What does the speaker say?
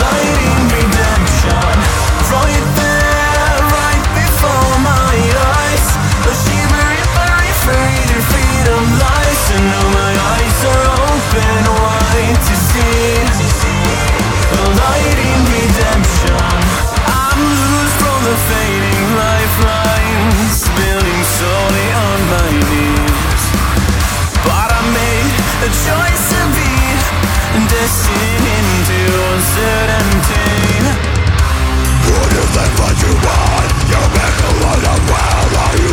lighting redemption. Right there, right before my eyes. A shimmering, faded freedom lies. And now my eyes are open wide to see a lighting redemption. I'm loose from the fading lifelines, spilling slowly on my knees. But I made a choice to be destined into uncertainty. What if they find you on? You're back alone, well, are you